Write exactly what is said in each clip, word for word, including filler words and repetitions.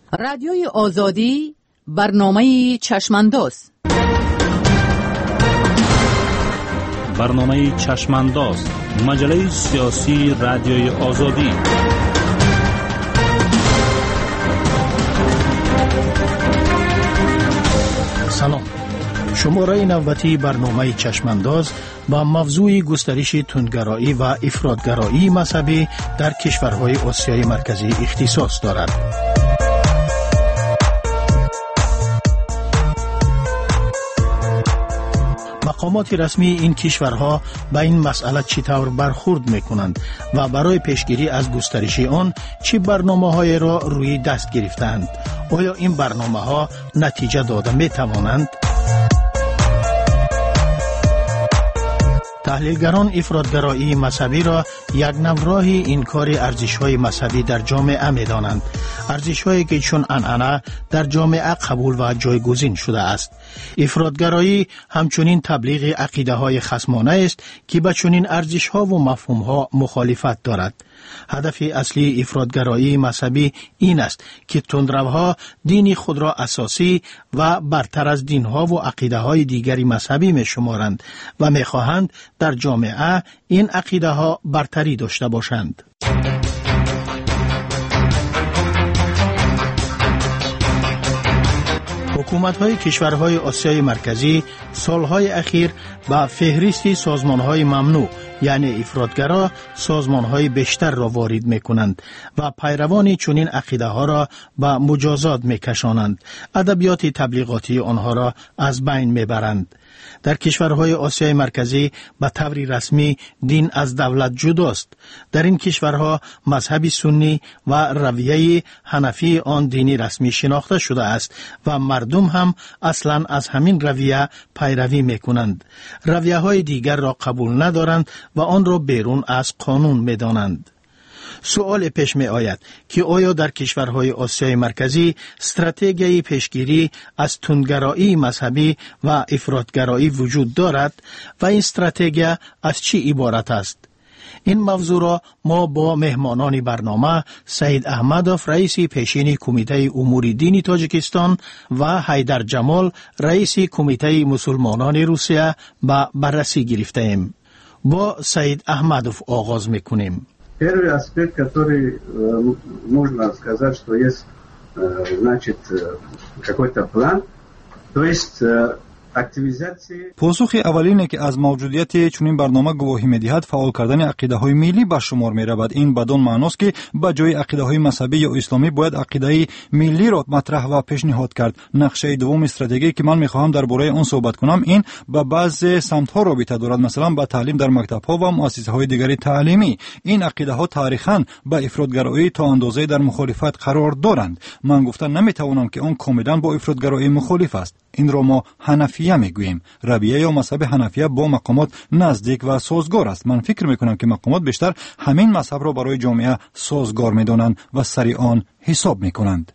رادیوی آزادی برنامه چشمانداز. برنامه چشمانداز، مجله سیاسی رادیوی آزادی. سلام. شماره نوبتی برنامه چشمانداز با موضوع گسترش تندگرایی و افراطگرایی مذهبی در کشورهای آسیای مرکزی اختصاص دارد. مقامات رسمی این کشورها به این مسئله چطور برخورد میکنند و برای پیشگیری از گسترش آن چه برنامه‌های را روی دست گرفتند؟ آیا این برنامه‌ها نتیجه داده میتوانند؟ تحلیلگران افراطگرایی مذهبی را یک نوع راه انکار ارزش‌های مذهبی در جامعه می‌دانند، ارزش‌هایی که چون عنعنه در جامعه قبول و جایگزین شده است. افراطگرایی همچنین تبلیغ عقیده‌های خصمانه است که با چنین ارزش‌ها و مفهوم‌ها مخالفت دارد. هدف اصلی افراطگرایی مذهبی این است که تندروها دین خود را اساسی و برتر از دینها و عقیده‌های دیگری مذهبی می‌شمارند و می‌خواهند در جامعه این عقیده‌ها برتری داشته باشند. حکومت‌های کشورهای آسیای مرکزی سالهای اخیر با فهرست سازمان‌های ممنوع یعنی افراطگرا سازمان‌های بیشتر را وارد می‌کنند و پیروان چنین عقیده‌ها را به مجازات می‌کشانند. ادبیات تبلیغاتی آنها را از بین می‌برند. در کشورهای آسیای مرکزی به طور رسمی دین از دولت جداست. در این کشورها مذهب سنی و رویه حنفی آن دینی رسمی شناخته شده است و مردم هم اصلا از همین رویه پیروی میکنند. رویه های دیگر را قبول ندارند و آن را بیرون از قانون میدانند. سوال پیش می آید که آیا در کشورهای آسیای مرکزی استراتژی پیشگیری از تندگرایی مذهبی و افراطگرایی وجود دارد و این استراتژی از چی عبارت است؟ این موضوع را ما با مهمانان برنامه سید احمدوف رئیس پیشین کمیته امور دینی تاجیکستان و حیدر جمال رئیس کمیته مسلمانان روسیه به بررسی گرفته ایم. با سید احمدوف آغاز میکنیم. Первый аспект, который э, можно сказать, что есть э, значит, э, какой-то план, то есть э, پاسخ اول اینه که از موجودیت چنین برنامه گواهی می‌دهد فعال کردن عقیده‌های ملی به شمار می‌رود. این بدون معناست که به جای عقیده‌های مذهبی یا اسلامی باید عقیده ملی را مطرح و پیشنهاد کرد. نقشه دوم استراتژی که من می‌خواهم درباره آن صحبت کنم این با بعضی سمت‌ها رابطه دارد، مثلا با تعلیم در مکتب‌ها و مؤسسه‌های دیگری تعلیمی. این عقیده‌ها تاریخاً با افراطگرایی تا اندازه‌ای در مخالفت قرار دارند. من گفتن نمی‌توانم که آن کاملاً با افراطگرایی مخالف است. این را ما حنفیه میگوییم. رویه یا مذهب حنفیه با مقامات نزدیک و سازگار است. من فکر میکنم که مقامات بیشتر همین مذهب را برای جامعه سازگار میدانند و سری آن حساب میکنند.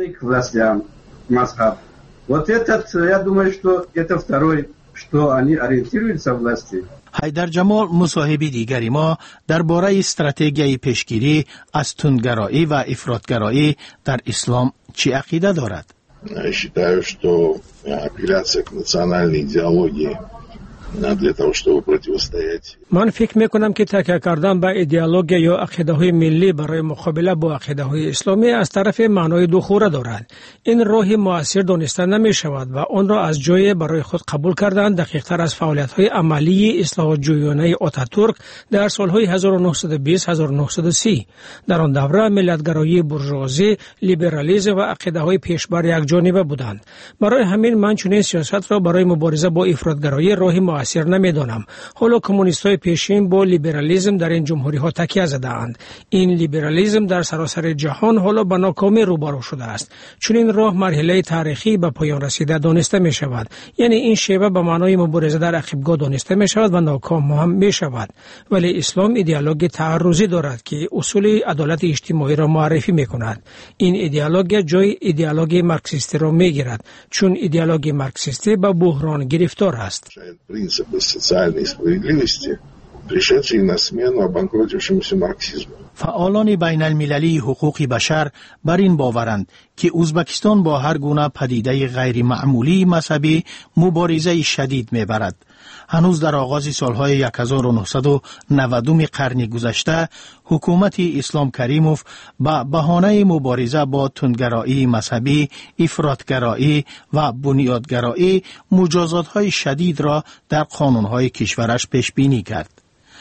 حیدر جمال مصاحبی دیگری ما درباره استراتژی پیشگیری از تندگرایی و افراطگرایی در اسلام چی عقیده دارد؟ Считаю, что апелляция к национальной идеологии для того, чтобы противостоять. من فکر میکنم که تکیه کردن به ایدئولوژی یا عقیده‌های ملی برای مقابله با عقیده‌های اسلامی از طرف معنای دوخوره دارد. این راه مؤثر دانسته نمی شود و آن را از جای برای خود قبول کردن دقیق‌تر از فعالیت‌های عملی اصلاح جویانه آتاتورک در سال‌های هزار و نهصد و بیست تا هزار و نهصد و سی. در آن دوره ملت‌گرایی بورژوازی، لیبرالیسم و عقیده‌های پیشبر یکجانبه بودند. برای همین من چنین سیاست را برای مبارزه با افراطگرایی راه مؤثر نمی‌دانم. حالا کمونیست‌های پیشین با لیبرالیسم در این جمهوری‌ها تکیه زده‌اند. این لیبرالیسم در سراسر جهان حالا به ناکامی روبرو شده است. چون این راه مرحله تاریخی به پایان رسیده دانسته می شود. یعنی این شیوه به معنای مبارزه در عقبگاه دانسته می شود و ناکام هم می شود. ولی اسلام ایدئولوژی تعرضی دارد که اصول عدالت اجتماعی را معرفی می کند. این ایدئولوژی جای ایدئولوژی مارکسیستی را می گیرد، چون ایدئولوژی مارکسیستی به بحران گرفتار است. Принципы социальной справедливости пришедший на смену обанкротившемуся марксизму. فعالان بین المللی حقوق بشر بر این باورند که ازبکستان با هر گونه پدیده غیر معمولی مذهبی مبارزه شدید می‌برد. هنوز در آغاز سالهای هزار و نهصد و نود قرن گذشته حکومت اسلام کریموف با بهانه مبارزه با تندگرایی مذهبی، افراطگرایی و بنیادگرایی مجازات‌های شدید را در قانون‌های کشورش پیش بینی کرد.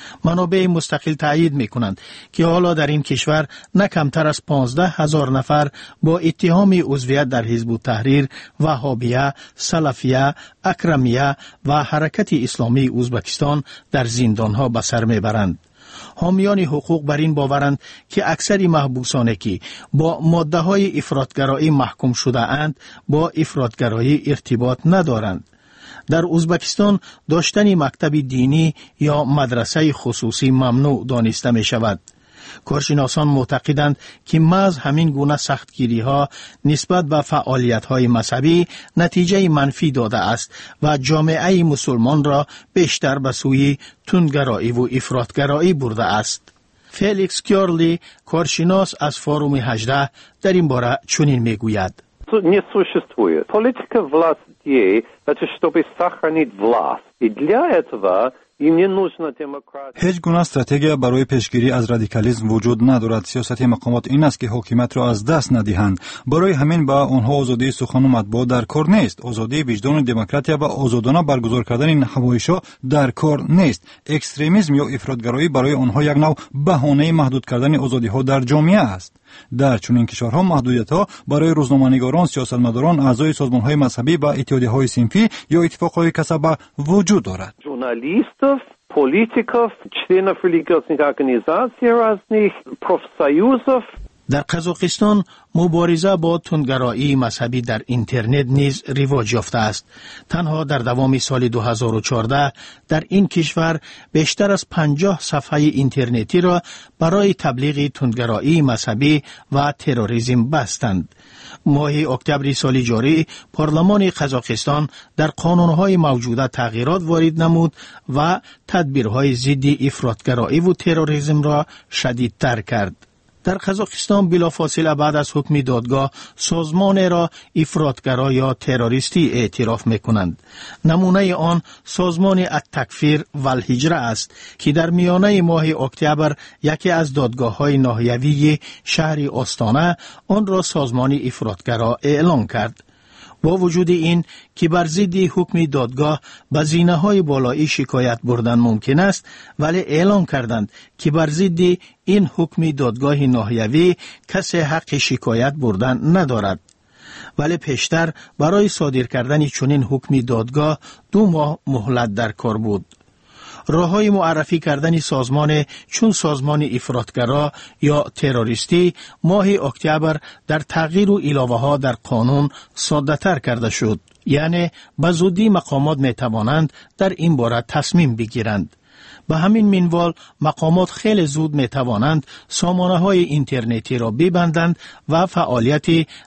منابع مستقل تایید می کنند که حالا در این کشور نه کمتر از پانزده هزار نفر با اتهام عضویت در حزب التحریر، وهابیه، سلفیه، اکرمیه و حرکت اسلامی ازبکستان در زندانها به سر می برند. حامیان حقوق بر این باورند که اکثر محبوسانی که با ماده های افراطگرایی محکوم شده اند با افراطگرایی ارتباط ندارند. در ازبکستان داشتن مکتب دینی یا مدرسه خصوصی ممنوع دانسته می شود. کارشناسان معتقدند که محض همین گونه سختگیری ها نسبت به فعالیت های مذهبی نتیجه منفی داده است و جامعه مسلمان را بیشتر به سوی تندگرایی و افراطگرایی برده است. فلیکس کیارلی کارشناس از فوروم هجده در این باره چنین می گوید: Не существует. Политика власти – это чтобы сохранить власть. И для этого им не нужна демократия. هیچ گونه استراتژی برای پیشگیری از رادیکالیسم وجود ندارد. سیاست مقامات این است که حکومت را از دست ندهند. برای همین با آنها آزادی سخن و مطبوعات در کار نیست. آزادی وجدان دموکراتیا و آزادانه برگزار کردن نمایش‌ها در کار نیست. اکستریمیسم یا افراطگرایی برای آنها یک نوع بهانه محدود کردن آزادی‌ها در جامعه است. در چنین کشورها محدودیت‌ها برای روزنامه‌نگاران، سیاستمداران، اعضای سازمان‌های مذهبی و اتحادیه‌های صنفی یا اتفاق‌های کسبه وجود دارد. Журналистов, политиков, членов религиозных организаций разных, профсоюзов. در قزاقستان مبارزه با تندگرایی مذهبی در اینترنت نیز رواج یافته است. تنها در دوام سال دو هزار و چهارده در این کشور بیشتر از پنجاه صفحه اینترنتی را برای تبلیغ تندگرایی مذهبی و تروریسم بستند. ماه اکتبر سال جاری پارلمان قزاقستان در قانونهای موجوده تغییرات وارد نمود و تدبیرهای ضد افراطگرایی و تروریسم را شدیدتر کرد. در قزاقستان بلافاصله بعد از حکم دادگاه سازمان را افراطگرا یا تروریستی اعتراف می‌کنند. نمونه آن سازمان التکفیر و الهجره است که در میانه ماه اکتبر یکی از دادگاه‌های ناحیوی شهر آستانه آن را سازمان افراطگرا اعلام کرد. با وجود این که بر ضد حکم دادگاه به زینه‌های بالایی شکایت بردن ممکن است، ولی اعلام کردند که بر ضد این حکم دادگاه ناحیوی کسی حق شکایت بردن ندارد. ولی پیشتر برای صادر کردن چنین حکم دادگاه دو ماه مهلت در کار بود. راه‌های معرفی کردن سازمان چون سازمان افراطگرا یا تروریستی ماه اکتبر در تغییر و علاوه‌ها در قانون ساده‌تر کرده شد. یعنی به زودی مقامات می‌توانند در این باره تصمیم بگیرند. به همین منوال مقامات خیلی زود می‌توانند سامانه‌های اینترنتی را ببندند و فعالیت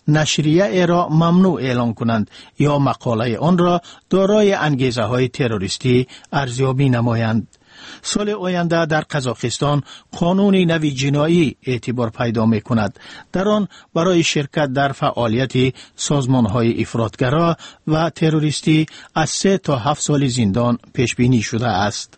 نشریه را ممنوع اعلان کنند یا مقاله آن را دارای انگیزه‌های تروریستی ارزیابی نمایند. سال آینده در قزاقستان قانون نوی جنایی اعتبار پیدا می کند. در آن برای شرکت در فعالیت سازمان‌های افراطگرا و تروریستی از سه تا هفت سال زندان پیش بینی شده است.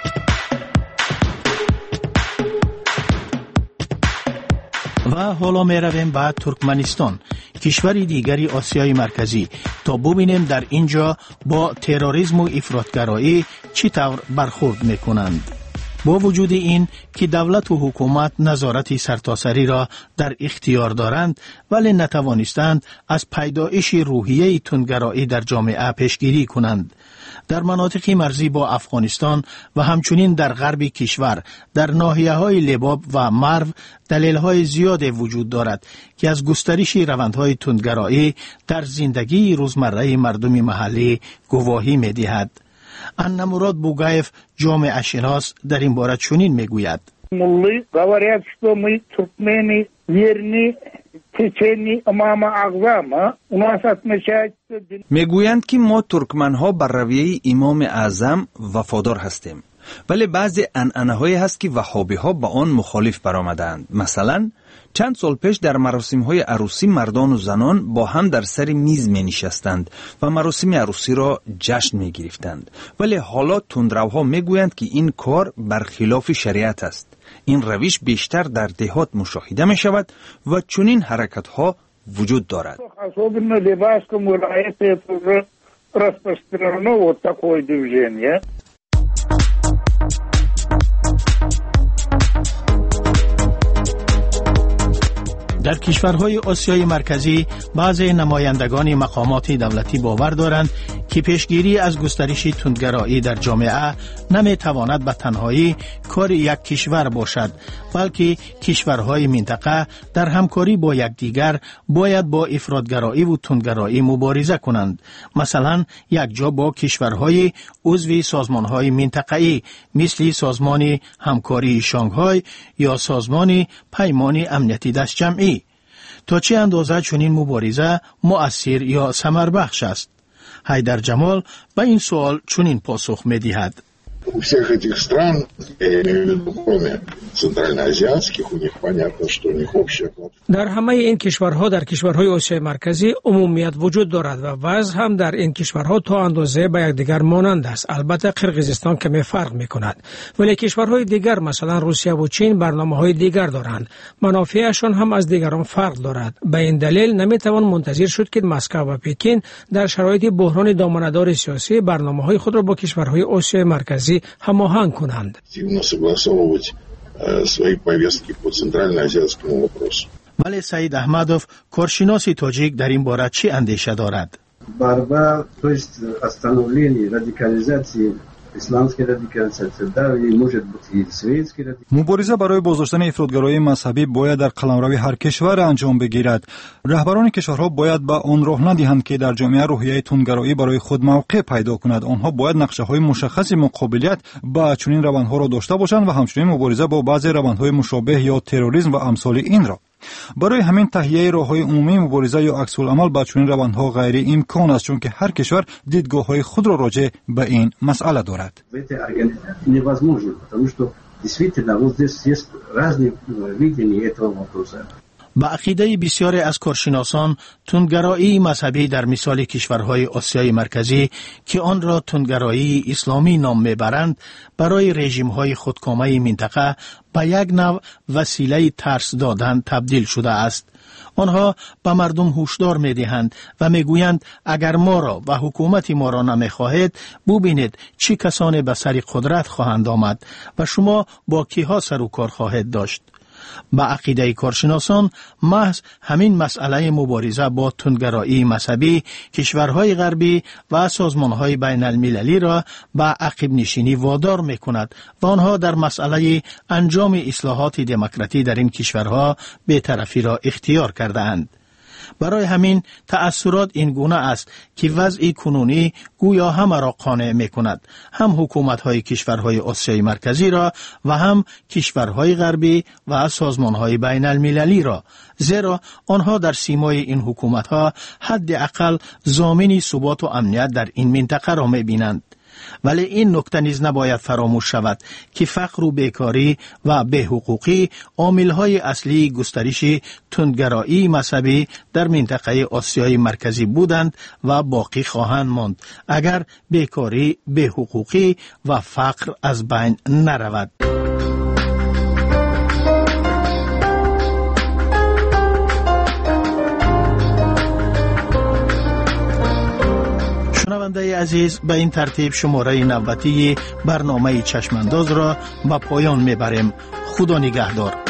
و حالا می رویم به ترکمنستان، کشوری دیگری آسیای مرکزی، تا ببینیم در اینجا با تروریسم و افراطگرایی چطور برخورد می کنند. با وجود این که دولت و حکومت نظارت سرتاسری را در اختیار دارند، ولی نتوانستند از پیدایش روحیه تندگرایی در جامعه پیشگیری کنند. در مناطق مرزی با افغانستان و همچنین در غرب کشور در ناحیه‌های لباب و مرو دلیل‌های زیاد وجود دارد که از گسترش روندهای تندگرایی در زندگی روزمره مردم محلی گواهی می‌دهد. اننا مراد بوگایف جامعه شناس در این باره چنین میگوید: ملی говорят, что мы туркмены верны течению имама Аъзама. У нас отмечается میگویند که ما ترکمن‌ها بر رویه امام اعظم وفادار هستیم. ولی بعضی عنعنه‌هایی هست که وهابی‌ها با آن مخالف برآمدند. مثلا چند سال پیش در مراسم‌های عروسی مردان و زنان با هم در سر میز می‌نشستند و مراسم عروسی را جشن می‌گرفتند. ولی حالا تندروها می‌گویند که این کار برخلاف شریعت است. این روش بیشتر در دهات مشاهده می‌شود و چنین حرکت‌ها وجود دارد. Особенно левацкому это уже распространено вот такое движение. در کشورهای آسیای مرکزی بعضی نمایندگان مقامات دولتی باور دارند که پیشگیری از گسترش تندگرایی در جامعه نمیتواند به تنهایی کار یک کشور باشد، بلکه کشورهای منطقه در همکاری با یکدیگر باید با افراطگرایی و تندگرایی مبارزه کنند. مثلا یک جا با کشورهای عضو سازمانهای منطقه‌ای مثل سازمان همکاری شانگهای یا سازمان پیمان امنیتی دست جمعی. تا چه اندازه چنین مبارزه مؤثر یا ثمربخش است؟ حیدر جمال به این سوال چنین پاسخ می‌دهد. У всех этих стран, я имею в виду, кроме центральноазиатских, у них понятно, что у них общая платформа. در همه این کشورها در کشورهای آسیای مرکزی عمومیت وجود دارد و وضع هم در این کشورها تا اندازه به یکدیگر مانند است. البته قرقیزستان کمی فرق می‌کند، ولی کشورهای دیگر مثلا روسیه و چین برنامه‌های دیگر دارند. منافعشان هم از دیگران فرق دارد. به این دلیل نمی‌توان منتظر شد که مسکو و پکین در شرایط بحران دامنه‌دار سیاسی برنامه‌های خود را با کشورهای آسیای مرکزی هماهنگ کنند. ولی سعید احمدوف کارشناس تاجیک در این باره چی اندیشه دارد؟ Борьба, то есть остановление радикализации исламской радикализации, да, и может быть и светской радикализации. مبارزه برای بازداشتن افراطگرایی مذهبی باید در قلمرو هر کشور انجام بگیرد. رهبران کشورها باید به آن راه ندهند که در جامعه روحیه تندگرایی برای خود موقع پیدا کند. آنها باید نقشه‌های مشخص مقابلیت با چنین روندها را داشته باشند و همچنین مبارزه با بعضی روندهای مشابه یا تروریسم و امثال این را. برای همین تهیه راه‌های عمومی مبارزه یا عکس العمل با چنین روندها غیر امکان است، چون که هر کشور دیدگاه‌های خود را راجع به این مسئله دارد. با عقیده بسیاری از کارشناسان تندگرایی مذهبی در مثال کشورهای آسیای مرکزی که آن را تندگرایی اسلامی نام میبرند برای رژیم‌های خودکامه منطقه به یک نوع وسیله ترس دادن تبدیل شده است. آنها به مردم هشدار می‌دهند و میگویند اگر ما را و حکومت ما را نمی‌خواهید ببینید چه کسانی به سر قدرت خواهند آمد و شما با کیها سر و کار خواهید داشت. با عقیده کارشناسان محض همین مسئله مبارزه با تندگرایی مذهبی کشورهای غربی و سازمانهای بین المللی را به عقب نشینی وادار می کند و آنها در مسئله انجام اصلاحات دموکراتی در این کشورها بی‌طرفی را اختیار کرده اند. برای همین تأثیرات این گونه است که وضع کنونی گویا همه را قانع می کند، هم حکومت‌های کشورهای آسیای مرکزی را و هم کشورهای غربی و سازمان‌های بین المللی را، زیرا آنها در سیمای این حکومت‌ها حداقل ضامن ثبات و امنیت در این منطقه را می بینند. ولی این نکته نیز نباید فراموش شود که فقر و بیکاری و بی‌حقوقی عامل‌های اصلی گسترش تندگرایی مذهبی در منطقه آسیای مرکزی بودند و باقی خواهند ماند اگر بیکاری، بی‌حقوقی و فقر از بین نرود. شنونده عزیز، به این ترتیب شماره نوبتی برنامه چشمانداز را به پایان میبریم. خدا نگهدار.